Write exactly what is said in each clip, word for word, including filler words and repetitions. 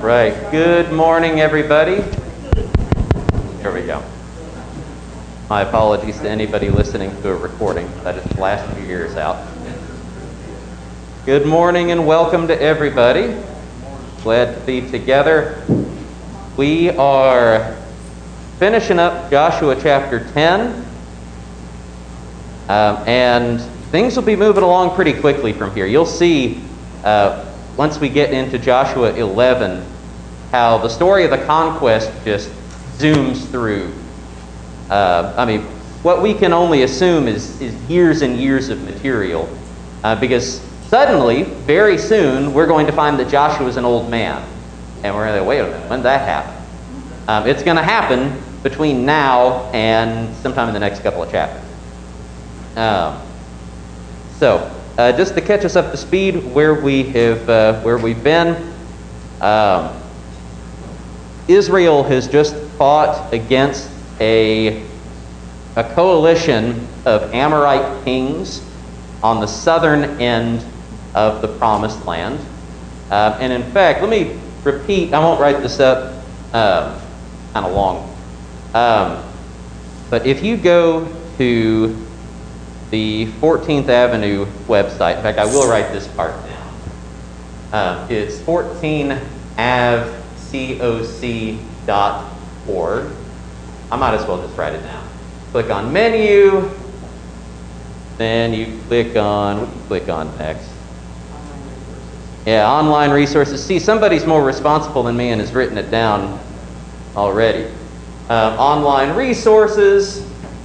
right. Good morning, everybody. Here we go. My apologies to anybody listening to a recording. That is the last few years out. Good morning and welcome to everybody. Glad to be together. We are finishing up Joshua chapter ten. Um, and things will be moving along pretty quickly from here. You'll see uh, once we get into Joshua eleven how the story of the conquest just zooms through. Uh, I mean, what we can only assume is, is years and years of material, uh, because suddenly, very soon, we're going to find that Joshua's an old man. And we're going to say, wait a minute, when did that happen? Um, it's going to happen between now and sometime in the next couple of chapters. Um, so, uh, just to catch us up to speed where we have, uh, where we've been, um, Israel has just fought against a, a coalition of Amorite kings on the southern end of the Promised Land. Uh, and in fact, let me repeat, I won't write this up um, kind of long. Um, but if you go to the fourteenth Avenue website, in fact, I will write this part down. Um, it's fourteen av coc dot org. I might as well just write it down. Click on menu, then you click on, what do you click on next? Yeah, online resources. See, somebody's more responsible than me and has written it down already. Um, online resources.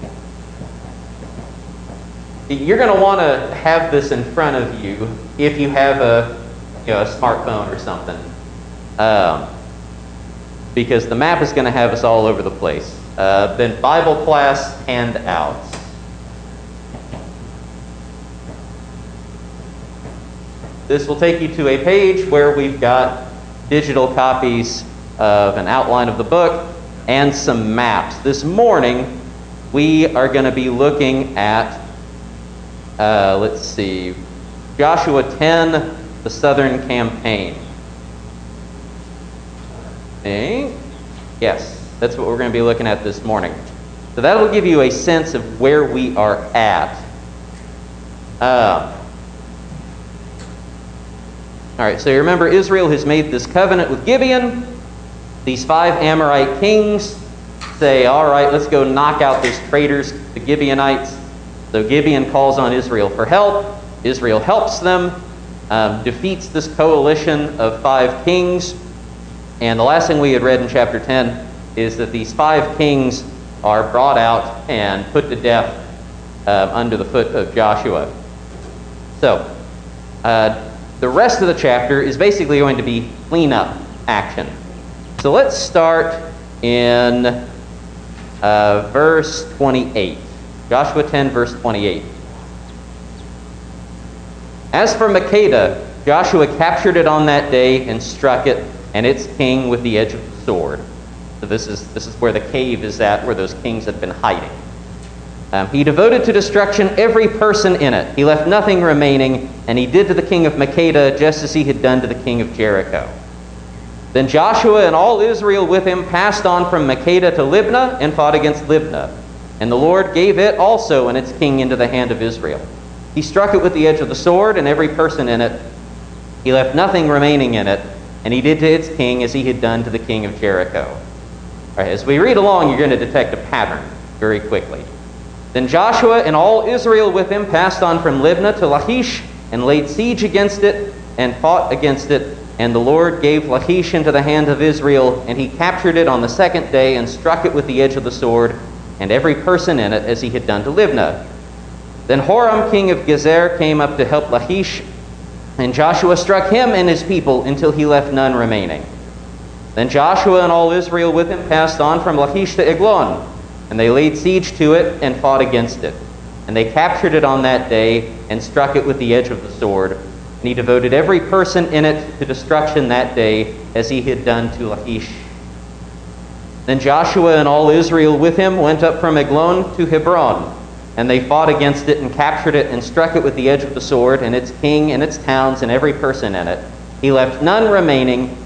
You're going to want to have this in front of you if you have a, you know, a smartphone or something, um, because the map is going to have us all over the place. Uh, then Bible class handouts. This will take you to a page where we've got digital copies of an outline of the book and some maps. This morning, we are going to be looking at, uh, let's see, Joshua ten, the Southern Campaign. I think, yes. That's what we're going to be looking at this morning. So that'll give you a sense of where we are at. Uh, all right, so you remember Israel has made this covenant with Gibeon. These five Amorite kings say, all right, let's go knock out those traitors, the Gibeonites. So Gibeon calls on Israel for help. Israel helps them, um, defeats this coalition of five kings. And the last thing we had read in chapter ten is that these five kings are brought out and put to death uh, under the foot of Joshua. So, uh, the rest of the chapter is basically going to be cleanup action. So let's start in uh, verse twenty-eight. Joshua ten, verse twenty-eight. As for Makkedah, Joshua captured it on that day and struck it and its king with the edge of the sword. So this is this is where the cave is at, where those kings had been hiding. Um, he devoted to destruction every person in it. He left nothing remaining, and he did to the king of Makkedah just as he had done to the king of Jericho. Then Joshua and all Israel with him passed on from Makkedah to Libnah and fought against Libnah. And the Lord gave it also and its king into the hand of Israel. He struck it with the edge of the sword and every person in it. He left nothing remaining in it, and he did to its king as he had done to the king of Jericho. All right, as we read along, you're going to detect a pattern very quickly. Then Joshua and all Israel with him passed on from Libnah to Lachish and laid siege against it and fought against it. And the Lord gave Lachish into the hand of Israel, and he captured it on the second day and struck it with the edge of the sword and every person in it as he had done to Libnah. Then Horam, king of Gezer, came up to help Lachish, and Joshua struck him and his people until he left none remaining. Then Joshua and all Israel with him passed on from Lachish to Eglon, and they laid siege to it and fought against it. And they captured it on that day and struck it with the edge of the sword. And he devoted every person in it to destruction that day as he had done to Lachish. Then Joshua and all Israel with him went up from Eglon to Hebron, and they fought against it and captured it and struck it with the edge of the sword, and its king and its towns and every person in it. He left none remaining,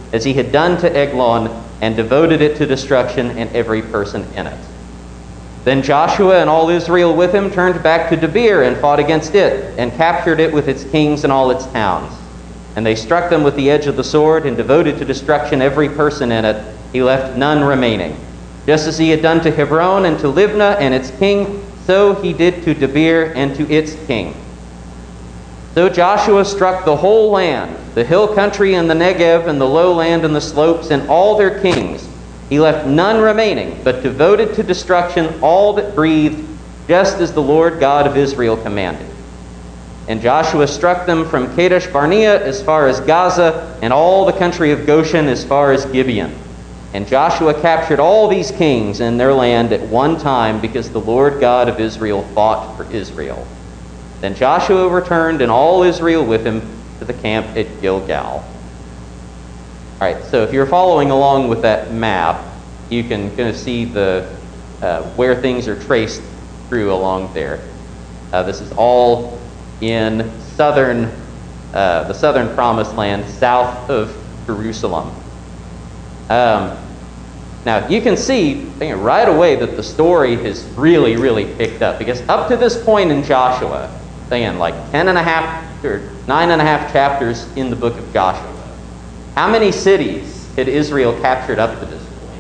as he had done to Eglon, and devoted it to destruction and every person in it. Then Joshua and all Israel with him turned back to Debir and fought against it, and captured it with its kings and all its towns. And they struck them with the edge of the sword, and devoted to destruction every person in it. He left none remaining. Just as he had done to Hebron and to Libnah and its king, so he did to Debir and to its king. So Joshua struck the whole land, the hill country and the Negev and the lowland and the slopes, and all their kings. He left none remaining, but devoted to destruction all that breathed, just as the Lord God of Israel commanded. And Joshua struck them from Kadesh Barnea as far as Gaza, and all the country of Goshen as far as Gibeon. And Joshua captured all these kings and their land at one time, because the Lord God of Israel fought for Israel. Then Joshua returned, and all Israel with him, to the camp at Gilgal. All right, so if you're following along with that map, you can kind of see the uh, where things are traced through along there. Uh, this is all in southern, uh, the southern Promised Land, south of Jerusalem. Um, now, you can see right away that the story has really, really picked up, because up to this point in Joshua, again, like ten and a half or nine and a half chapters in the book of Joshua, how many cities had Israel captured up to this point?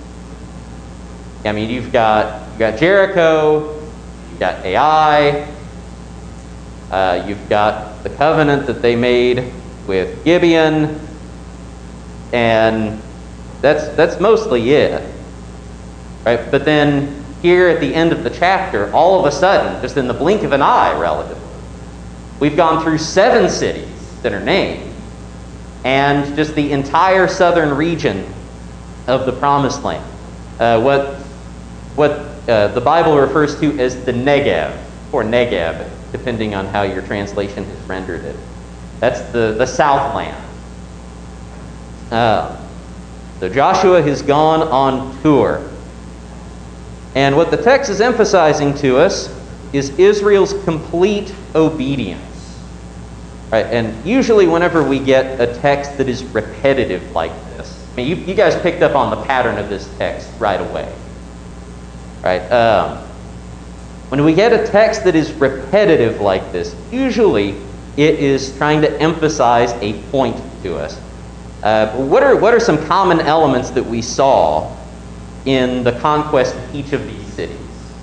I mean, you've got you've got Jericho, you've got Ai, uh, you've got the covenant that they made with Gibeon, and that's that's mostly it, right? But then here at the end of the chapter, all of a sudden, just in the blink of an eye, relatively, we've gone through seven cities that are named, and just the entire southern region of the Promised Land. Uh, what what uh, the Bible refers to as the Negev, or Negeb, depending on how your translation has rendered it. That's the, the Southland. Uh, so Joshua has gone on tour. And what the text is emphasizing to us is Israel's complete obedience. Right? And usually whenever we get a text that is repetitive like this, I mean, you, you guys picked up on the pattern of this text right away. Right? Um, when we get a text that is repetitive like this, usually it is trying to emphasize a point to us. Uh, what are what are some common elements that we saw in the conquest of each of these cities?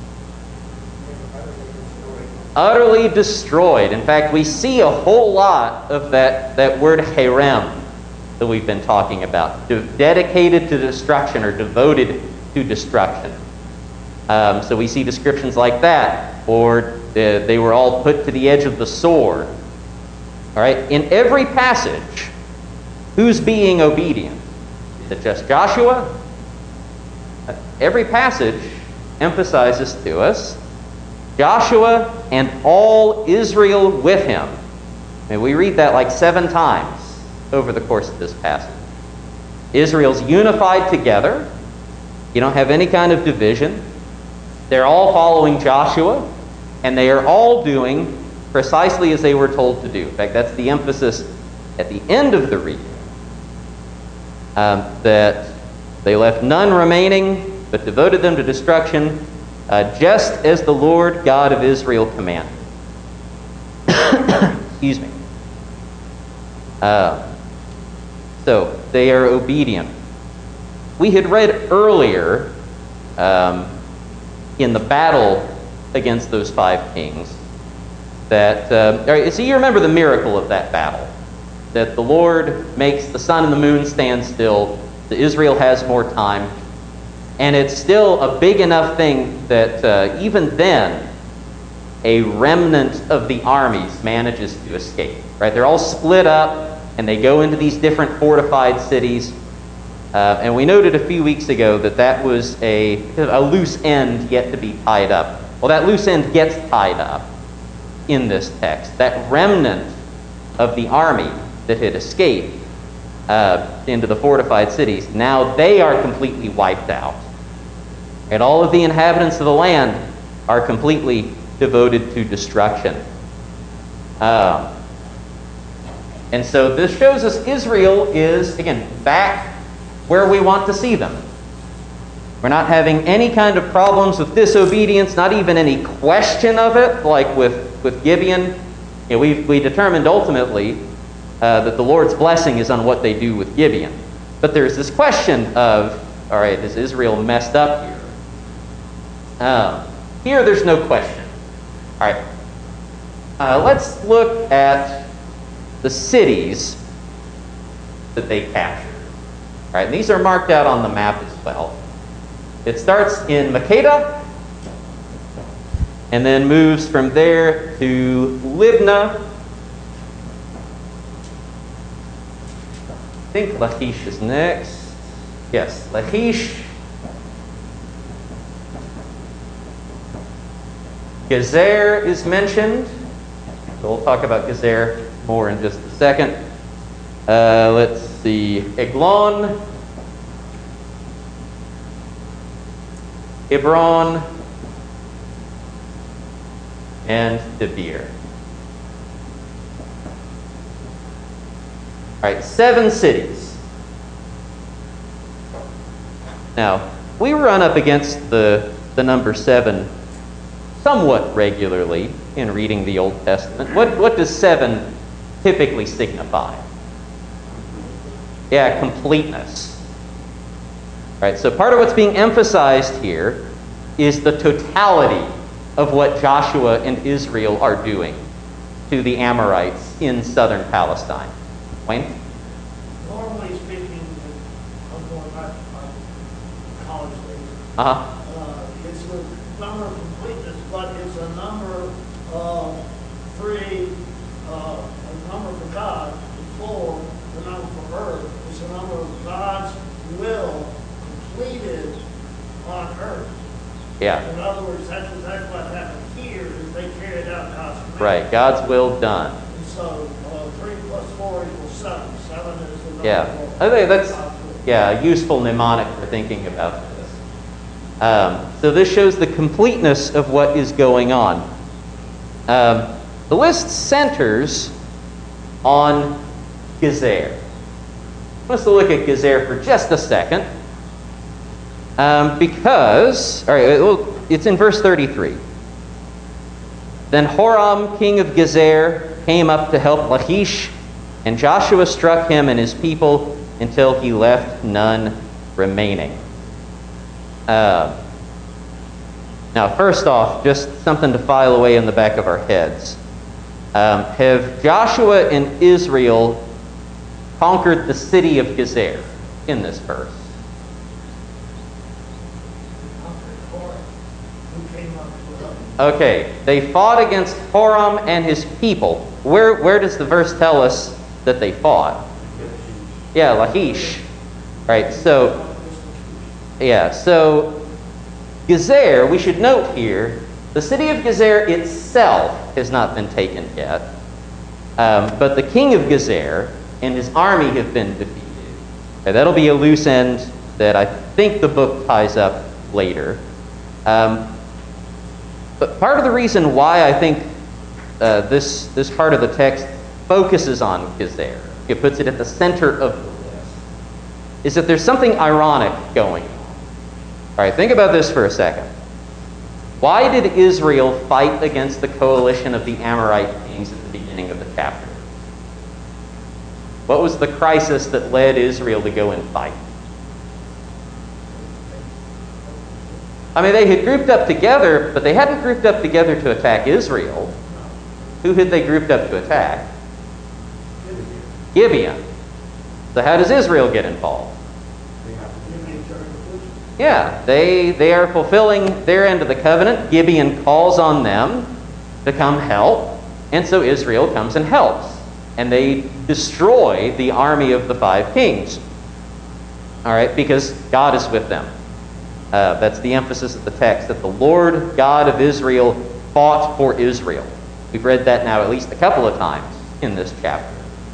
Utterly destroyed. In fact, we see a whole lot of that, that word herem that we've been talking about. De- dedicated to destruction, or devoted to destruction. Um, so we see descriptions like that. Or the, they were all put to the edge of the sword. All right? In every passage, who's being obedient? Is it just Joshua? Every passage emphasizes to us Joshua and all Israel with him. And we read that like seven times over the course of this passage. Israel's unified together. You don't have any kind of division. They're all following Joshua, and they are all doing precisely as they were told to do. In fact, that's the emphasis at the end of the reading. Um, that they left none remaining, but devoted them to destruction, uh, just as the Lord God of Israel commanded. Excuse me. Uh, so, they are obedient. We had read earlier um, in the battle against those five kings that, uh, all right, so you remember the miracle of that battle, that the Lord makes the sun and the moon stand still, that Israel has more time, and it's still a big enough thing that uh, even then, a remnant of the armies manages to escape. Right? They're all split up, and they go into these different fortified cities. Uh, and we noted a few weeks ago that that was a, a loose end yet to be tied up. Well, that loose end gets tied up in this text. That remnant of the army that had escaped uh, into the fortified cities, now they are completely wiped out. And all of the inhabitants of the land are completely devoted to destruction. Uh, And so this shows us Israel is, again, back where we want to see them. We're not having any kind of problems with disobedience, not even any question of it, like with, with Gibeon. You know, we we determined ultimately uh, that the Lord's blessing is on what they do with Gibeon. But there's this question of, all right, is Israel messed up here? Um, here, there's no question. All right, uh, let's look at the cities that they captured. All right, and these are marked out on the map as well. It starts in Makkedah, and then moves from there to Libnah. I think Lachish is next. Yes, Lachish. Gezer is mentioned. So we'll talk about Gezer more in just a second. Uh, let's see. Eglon. Hebron, and Debir. All right, seven cities. Now, we run up against the, the number seven somewhat regularly in reading the Old Testament. What, what does seven typically signify? Yeah, completeness. Right, so part of what's being emphasized here is the totality of what Joshua and Israel are doing to the Amorites in southern Palestine. Wayne? Normally speaking, I'm going back to my college days. Uh-huh. Uh, it's a number of completeness, but it's a number of three, uh, a number for God, and four, the number for earth. It's a number of God's will completed on earth. Yeah. In other words, that's exactly what happened here, is they carried out God's command. Right, God's will done. And so, uh, three plus four equals seven. Seven is the number Yeah, of I think that's God's will. yeah a useful mnemonic for thinking about this. Um, so this shows the completeness of what is going on. Um, the list centers on Gezer. Let's look at Gezer for just a second. Um, because, all right, well, it's in verse thirty-three. Then Horam, king of Gezer, came up to help Lachish, and Joshua struck him and his people until he left none remaining. Uh, now, first off, just something to file away in the back of our heads. Um, have Joshua and Israel conquered the city of Gezer in this verse? Okay, they fought against Horam and his people. Where where does the verse tell us that they fought? Yeah, Lachish. Right, so, yeah, so Gezer, we should note here, the city of Gezer itself has not been taken yet. Um, but the king of Gezer and his army have been defeated. Okay, that'll be a loose end that I think the book ties up later. Um, But part of the reason why I think uh, this, this part of the text focuses on Gezer, it puts it at the center of the list, is that there's something ironic going on. All right, think about this for a second. Why did Israel fight against the coalition of the Amorite kings at the beginning of the chapter? What was the crisis that led Israel to go and fight? I mean, they had grouped up together, but they hadn't grouped up together to attack Israel. Who had they grouped up to attack? Gibeon. So how does Israel get involved? Yeah, they, they are fulfilling their end of the covenant. Gibeon calls on them to come help, and so Israel comes and helps. And they destroy the army of the five kings. All right, because God is with them. Uh, that's the emphasis of the text, that the Lord God of Israel fought for Israel. We've read that now at least a couple of times in this chapter.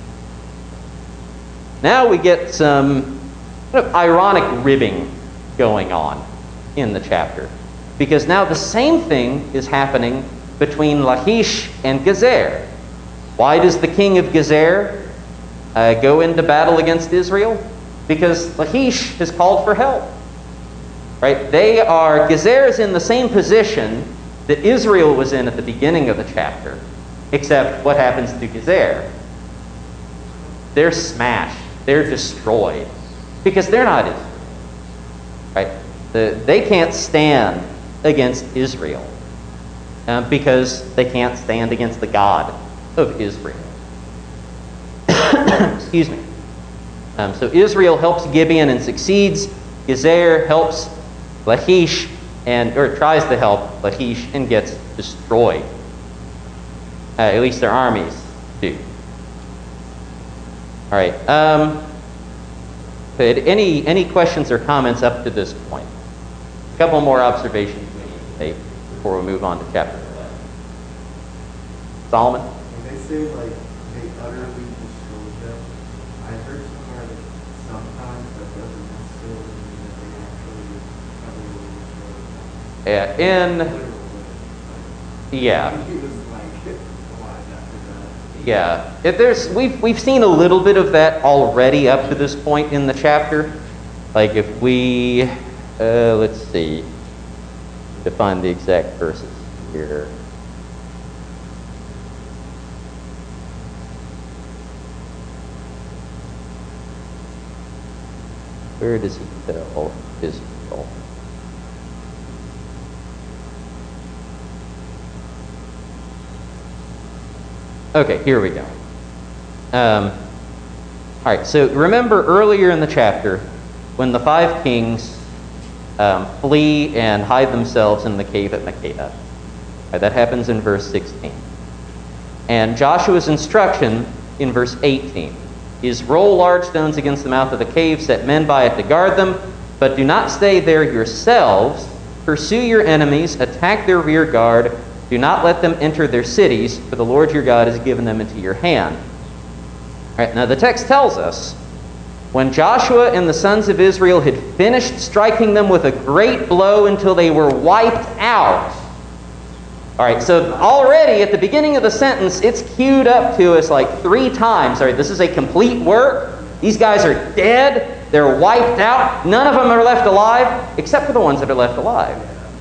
Now we get some kind of ironic ribbing going on in the chapter. Because now the same thing is happening between Lachish and Gezer. Why does the king of Gezer uh, go into battle against Israel? Because Lachish has called for help. Right? They are, Gezer is in the same position that Israel was in at the beginning of the chapter, except what happens to Gezer? They're smashed. They're destroyed. Because they're not Israel. Right? The, they can't stand against Israel. Uh, because they can't stand against the God of Israel. Excuse me. Um, so Israel helps Gibeon and succeeds. Gezer helps Lachish and or tries to help Lachish and gets destroyed. Uh, at least their armies do. All right. Um, but any any questions or comments up to this point? A couple more observations we need to make before we move on to chapter eleven. Solomon? When they say like they utterly destroyed them, I heard somewhere that sometimes that doesn't necessarily mean that they actually utterly destroyed them. Yeah, in Literally, like, yeah. he was like alive after that. Yeah, if there's we've we've seen a little bit of that already up to this point in the chapter. Like if we uh, let's see, to find the exact verses here. Where does he tell Israel? Okay, here we go. Um, all right, so remember earlier in the chapter when the five kings um, flee and hide themselves in the cave at Makkedah. Right, that happens in verse sixteen. And Joshua's instruction in verse eighteen is roll large stones against the mouth of the cave, set men by it to guard them, but do not stay there yourselves. Pursue your enemies, attack their rear guard. Do not let them enter their cities, for the Lord your God has given them into your hand. All right, now the text tells us, when Joshua and the sons of Israel had finished striking them with a great blow until they were wiped out. All right, so already at the beginning of the sentence, it's queued up to us like three times. All right, this is a complete work. These guys are dead. They're wiped out. None of them are left alive, except for the ones that are left alive.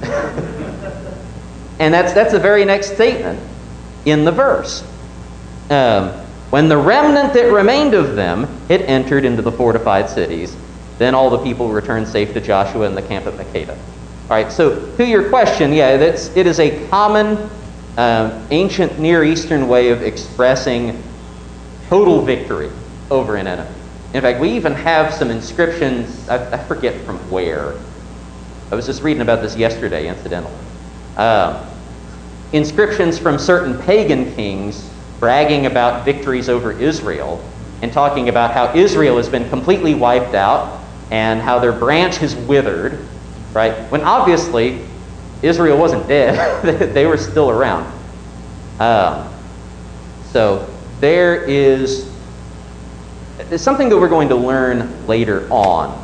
And that's that's the very next statement in the verse. Um, when the remnant that remained of them had entered into the fortified cities, then all the people returned safe to Joshua in the camp at Makkedah. All right, so to your question, yeah, that's, it is a common um, ancient Near Eastern way of expressing total victory over an enemy. In fact, we even have some inscriptions, I, I forget from where. I was just reading about this yesterday, incidentally. Um, inscriptions from certain pagan kings bragging about victories over Israel and talking about how Israel has been completely wiped out and how their branch has withered, right? When obviously Israel wasn't dead. They were still around. Um, so there is there's something that we're going to learn later on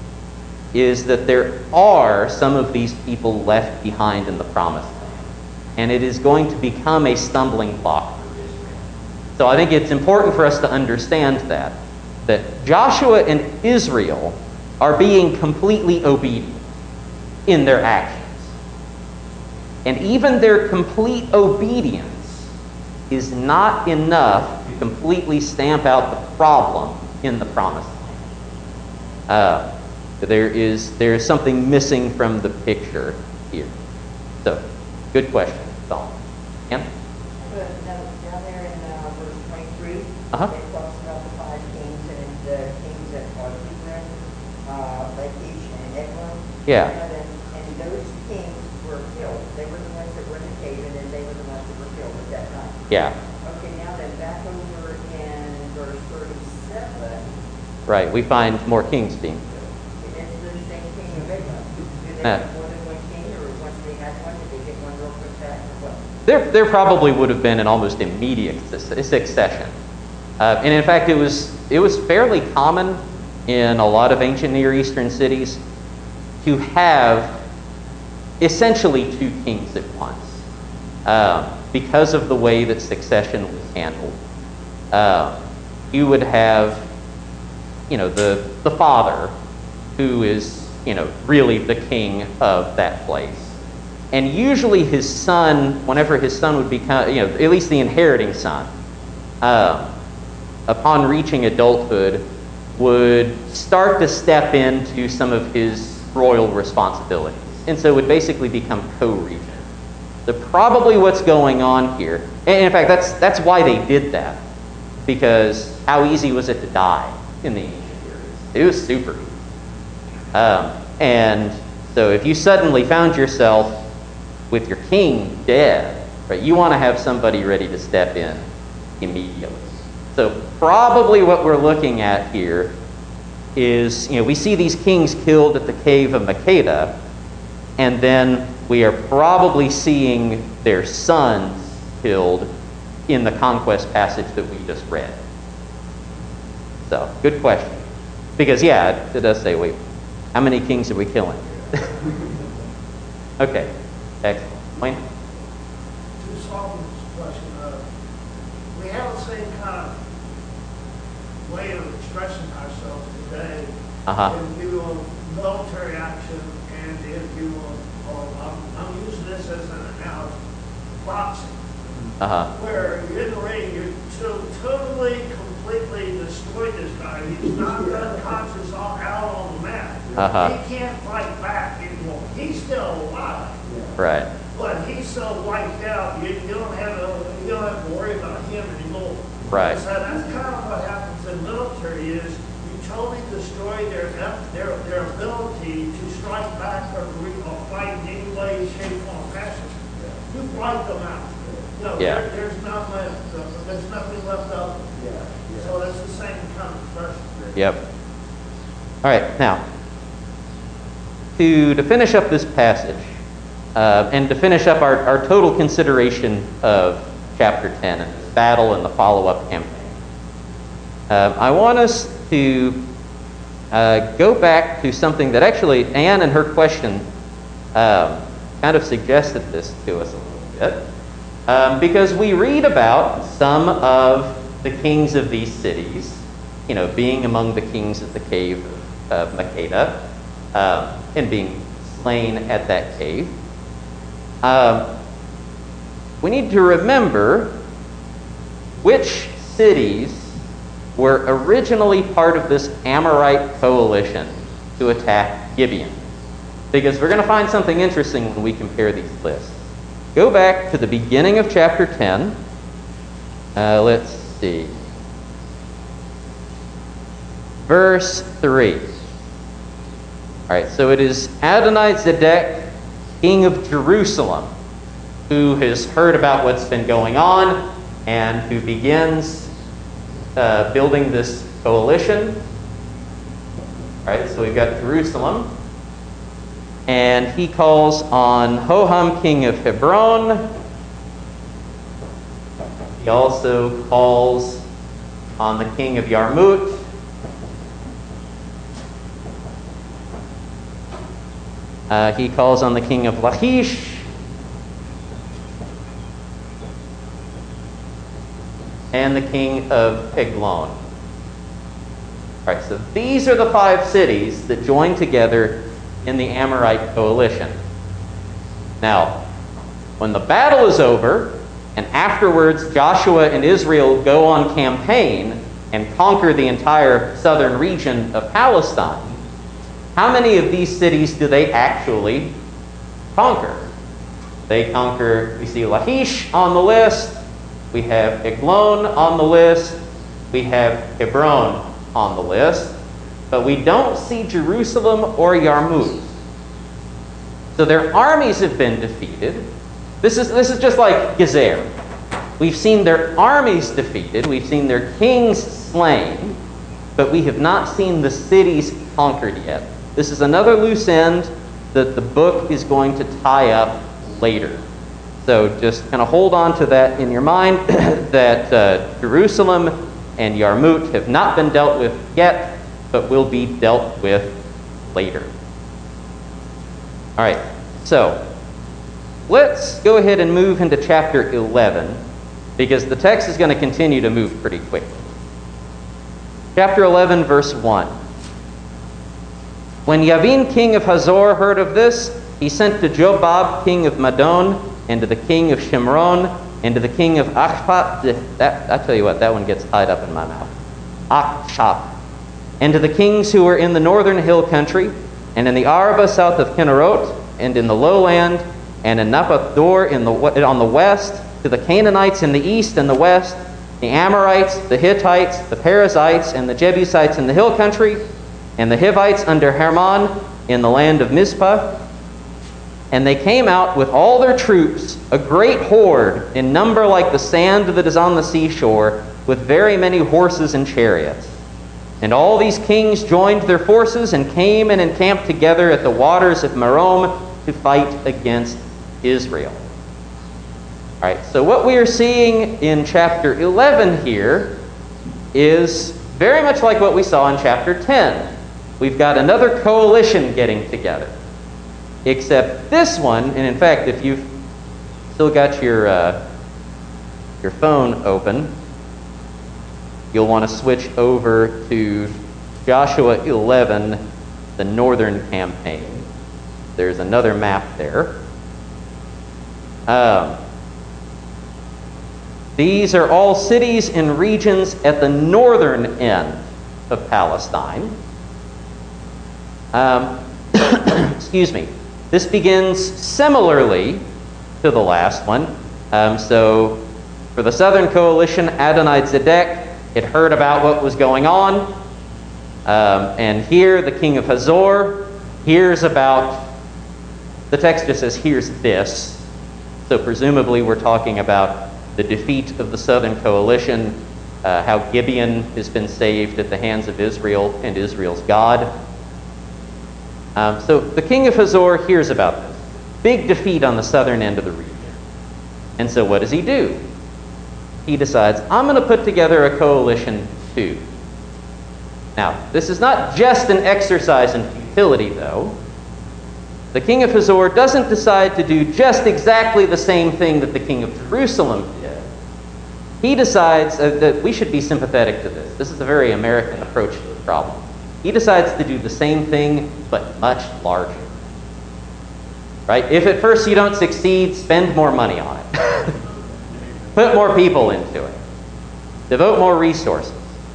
is that there are some of these people left behind in the promised land. And it is going to become a stumbling block for Israel. So I think it's important for us to understand that, that Joshua and Israel are being completely obedient in their actions. And even their complete obedience is not enough to completely stamp out the problem in the promised land. Uh, There is there is something missing from the picture here. So, good question, Solomon. Ann? But down down there in uh, verse twenty-three, Uh-huh. it talks about the five kings and the kings that are Hebron, uh, Lachish, and Eglon. Yeah. And, and those kings were killed. They were the ones that were in the cave, and then they were the ones that were killed at that time. Yeah. Okay, now then back over in verse thirty-seven. Right. We find more kings being killed. It's the same king of Eglon. Do they Uh. have more than one king, or once they had one, did they get one real quick back, or what? There, there probably would have been an almost immediate su- succession. Uh, and in fact, it was it was fairly common in a lot of ancient Near Eastern cities to have essentially two kings at once uh, because of the way that succession was handled. Uh, you would have, you know, the, the father, who is, you know, really the king of that place. And usually his son, whenever his son would become, you know, at least the inheriting son, um, upon reaching adulthood, would start to step into some of his royal responsibilities. And so would basically become co-regent. So probably what's going on here, and in fact, that's, that's why they did that. Because how easy was it to die in the ancient periods? It was super easy. Um, and so if you suddenly found yourself with your king dead, right, you want to have somebody ready to step in immediately. So probably what we're looking at here is, you know, we see these kings killed at the cave of Makeda, and then we are probably seeing their sons killed in the conquest passage that we just read. So, good question. Because, yeah, it does say, wait, how many kings are we killing? Okay, excellent. Wayne? To solve this question, uh, we have the same kind of way of expressing ourselves today Uh-huh. in view of military action and in view of, of I'm, I'm using this as an analogy, boxing. Uh-huh. Where you're in the ring, you to totally, completely destroyed this guy. He's not unconscious all out on the mat. Uh-huh. He can't fight back anymore. He's still alive. Right. But he's so wiped out, you, you don't have to, you don't have to worry about him anymore. Right. So that's kind of what happens in military is you totally destroy their their their ability to strike back or, or fight in any way, shape, or fashion. You wipe them out. You know, Yeah. there, there's not left. Uh, there's nothing left of them. Yeah, yeah. So that's the same kind of expression. Yep. All right, now, to, to finish up this passage, uh, and to finish up our, our total consideration of chapter ten and this battle and the follow-up campaign, uh, I want us to uh, go back to something that actually Anne in her question um, kind of suggested this to us a little bit. Um, because we read about some of the kings of these cities, you know, being among the kings of the cave of Makeda, um, and being slain at that cave. Um, we need to remember which cities were originally part of this Amorite coalition to attack Gibeon. Because we're going to find something interesting when we compare these lists. Go back to the beginning of chapter ten. Uh, let's see. Verse three. All right, so it is Adonai-Zedek, king of Jerusalem, who has heard about what's been going on and who begins uh, building this coalition. All right, so we've got Jerusalem. And he calls on Hoham, king of Hebron. He also calls on the king of Yarmut. Uh, he calls on the king of Lachish. And the king of Eglon. All right, so these are the five cities that join together in the Amorite coalition. Now, when the battle is over, and afterwards Joshua and Israel go on campaign and conquer the entire southern region of Palestine, how many of these cities do they actually conquer? They conquer, we see Lachish on the list, we have Eglon on the list, we have Hebron on the list, but we don't see Jerusalem or Yarmouth. So their armies have been defeated. This is, this is just like Gezer. We've seen their armies defeated. We've seen their kings slain. But we have not seen the cities conquered yet. This is another loose end that the book is going to tie up later. So just kind of hold on to that in your mind, that uh, Jerusalem and Yarmouth have not been dealt with yet, but will be dealt with later. All right, so let's go ahead and move into chapter eleven, because the text is going to continue to move pretty quickly. Chapter eleven, verse one. When Yavin, king of Hazor, heard of this, he sent to Jobab, king of Madon, and to the king of Shimron, and to the king of Achshap. That, I tell you what, that one gets tied up in my mouth. Achshap. And to the kings who were in the northern hill country, and in the Arabah south of Kinnerot, and in the lowland, and in Naphath Dor in the, on the west, to the Canaanites in the east and the west, the Amorites, the Hittites, the Perizzites, and the Jebusites in the hill country, and the Hivites under Hermon in the land of Mizpah. And they came out with all their troops, a great horde, in number like the sand that is on the seashore, with very many horses and chariots. And all these kings joined their forces and came and encamped together at the waters of Merom to fight against Israel. All right, so what we are seeing in chapter eleven here is very much like what we saw in chapter ten. We've got another coalition getting together. Except this one, and in fact, if you've still got your, uh, your phone open, you'll want to switch over to Joshua eleven, the northern campaign. There's another map there. Um, these are all cities and regions at the northern end of Palestine. Um, excuse me. This begins similarly to the last one. Um, so for the southern coalition, Adonai-Zedek had heard about what was going on. Um, and here, the king of Hazor hears about, the text just says, here's this. So presumably we're talking about the defeat of the southern coalition, uh, how Gibeon has been saved at the hands of Israel and Israel's God. Um, so the king of Hazor hears about this. Big defeat on the southern end of the region. And so what does he do? He decides, I'm going to put together a coalition too. Now, this is not just an exercise in futility, though. The king of Hazor doesn't decide to do just exactly the same thing that the king of Jerusalem did. He decides uh, that we should be sympathetic to this. This is a very American approach to the problem. He decides to do the same thing, but much larger. Right? If at first you don't succeed, spend more money on it. Put more people into it. Devote more resources.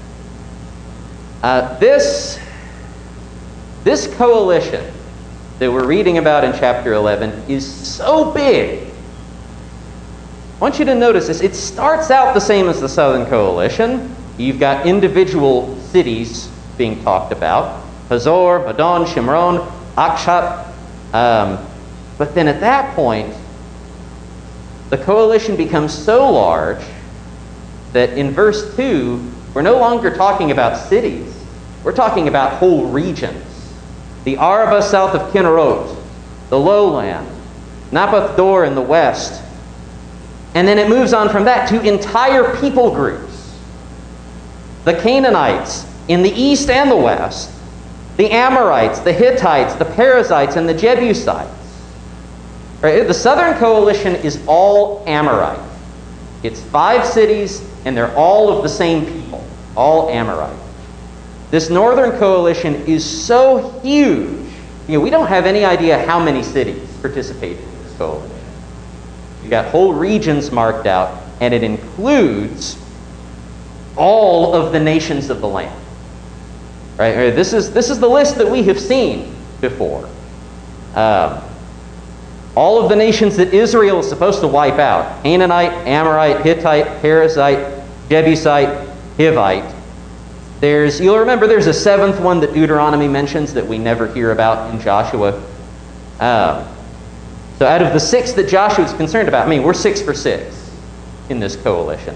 Uh, this, this coalition that we're reading about in chapter eleven is so big. I want you to notice this. It starts out the same as the Southern Coalition. You've got individual cities being talked about. Hazor, Madon, Shimron, Achshap. Um, but then at that point, the coalition becomes so large that in verse two, we're no longer talking about cities. We're talking about whole regions. The Arabah south of Kinnerot, the lowland, Naphath Dor in the west. And then it moves on from that to entire people groups. The Canaanites in the east and the west, the Amorites, the Hittites, the Perizzites, and the Jebusites. Right? The southern coalition is all Amorite. It's five cities, and they're all of the same people, all Amorite. This northern coalition is so huge, you know, we don't have any idea how many cities participated in this coalition. You've got whole regions marked out, and it includes all of the nations of the land. Right? This is, this is the list that we have seen before. Um, all of the nations that Israel is supposed to wipe out: Canaanite, Amorite, Hittite, Perizzite, Jebusite, Hivite. There's, you'll remember there's a seventh one that Deuteronomy mentions that we never hear about in Joshua. Um, so out of the six that Joshua's concerned about, I mean, we're six for six in this coalition.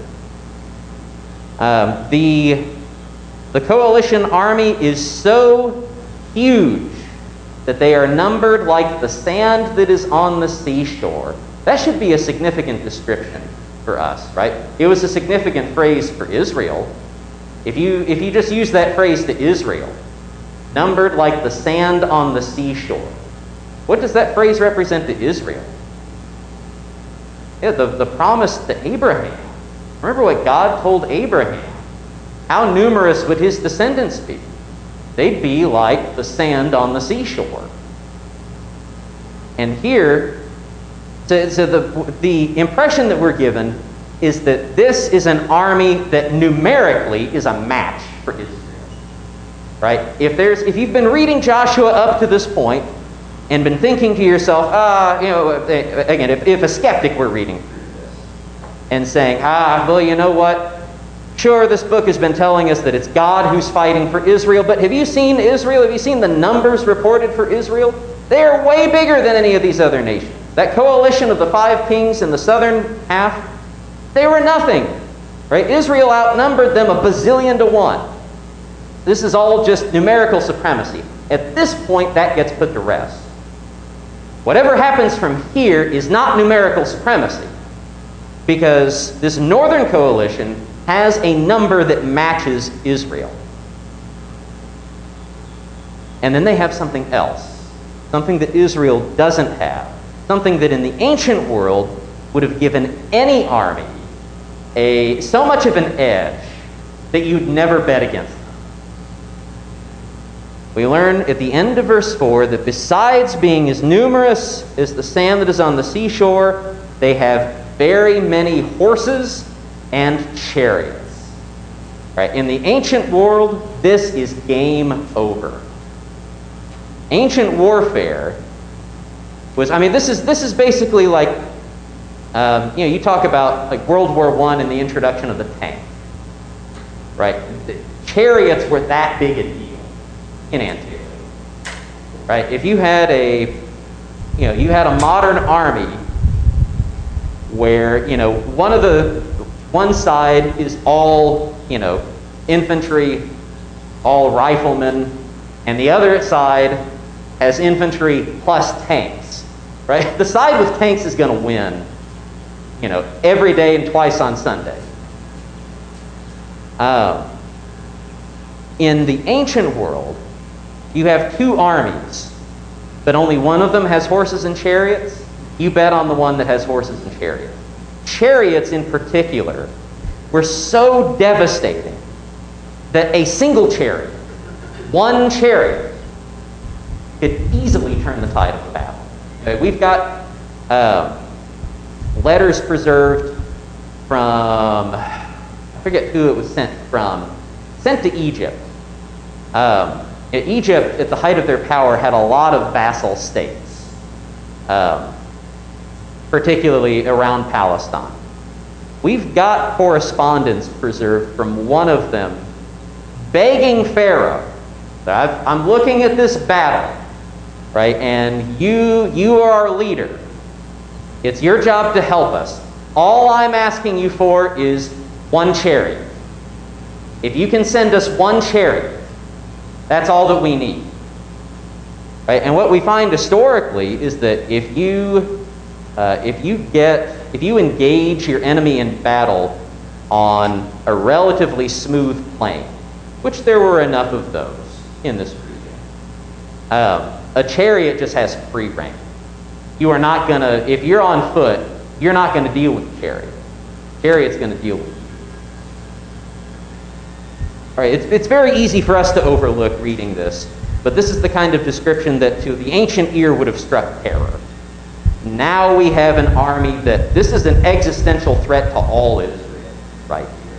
Um, the, the coalition army is so huge that they are numbered like the sand that is on the seashore. That should be a significant description for us, right? It was a significant phrase for Israel. If you, if you just use that phrase to Israel, numbered like the sand on the seashore, what does that phrase represent to Israel? Yeah, the, the promise to Abraham. Remember what God told Abraham. how numerous would his descendants be? They'd be like the sand on the seashore. And here, so, so the, the impression that we're given is that this is an army that numerically is a match for Israel. Right? If there's, if you've been reading Joshua up to this point and been thinking to yourself, ah, you know, again, if, if a skeptic were reading through this and saying, ah, well, you know what? Sure, this book has been telling us that it's God who's fighting for Israel, but have you seen Israel? Have you seen the numbers reported for Israel? They are way bigger than any of these other nations. That coalition of the five kings in the southern half, they were nothing. Right? Israel outnumbered them a bazillion to one. This is all just numerical supremacy. At this point, that gets put to rest. Whatever happens from here is not numerical supremacy, because this northern coalition has a number that matches Israel. And then they have something else, something that Israel doesn't have, something that in the ancient world would have given any army a so much of an edge that you'd never bet against them. We learn at the end of verse four that besides being as numerous as the sand that is on the seashore, they have very many horses and chariots. Right? In the ancient world, this is game over. Ancient warfare was, I mean, this is this is basically like, um, you know, you talk about like World War One and the introduction of the tank. Right? The chariots were that big a deal in antiquity. Right? If you had a, you know, you had a modern army where, you know, one of the, one side is all, you know, infantry, all riflemen, and the other side has infantry plus tanks, right? The side with tanks is going to win, you know, every day and twice on Sunday. Um, in the ancient world, you have two armies, but only one of them has horses and chariots. You bet on the one that has horses and chariots. Chariots in particular were so devastating that a single chariot, one chariot, could easily turn the tide of the battle. Okay, we've got uh, letters preserved from, I forget who it was sent from, sent to Egypt. Um, Egypt, at the height of their power, had a lot of vassal states, um, particularly around Palestine. We've got correspondence preserved from one of them begging Pharaoh, I've, I'm looking at this battle, right, and you, you are our leader. It's your job to help us. All I'm asking you for is one chariot. If you can send us one chariot, that's all that we need. Right? And what we find historically is that if you uh, if you get if you engage your enemy in battle on a relatively smooth plain, which there were enough of those in this region, um, a chariot just has free reign. You are not gonna, if you're on foot, you're not gonna deal with the chariot. Chariot's gonna deal with you. All right, it's, it's very easy for us to overlook reading this, but this is the kind of description that to the ancient ear would have struck terror. Now we have an army that, this is an existential threat to all Israel, right here.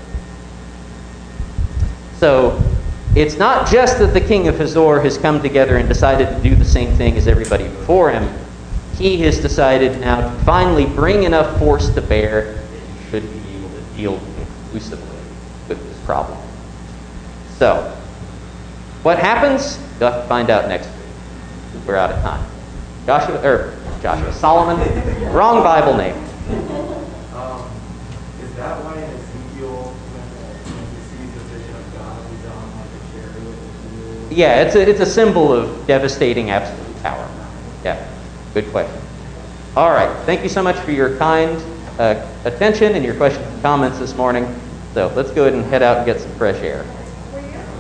So, it's not just that the king of Hazor has come together and decided to do the same thing as everybody before him. He has decided now to finally bring enough force to bear that he should be able to deal conclusively with this problem. So, what happens? You'll have to find out next week. We're out of time. Joshua, or Joshua, Solomon, wrong Bible name. Um, is that why in Ezekiel, when he sees the vision of God, he's on like a chariot? Yeah, it's a, it's a symbol of devastating absolute power. Yeah, good question. All right, thank you so much for your kind uh, attention and your questions and comments this morning. So let's go ahead and head out and get some fresh air.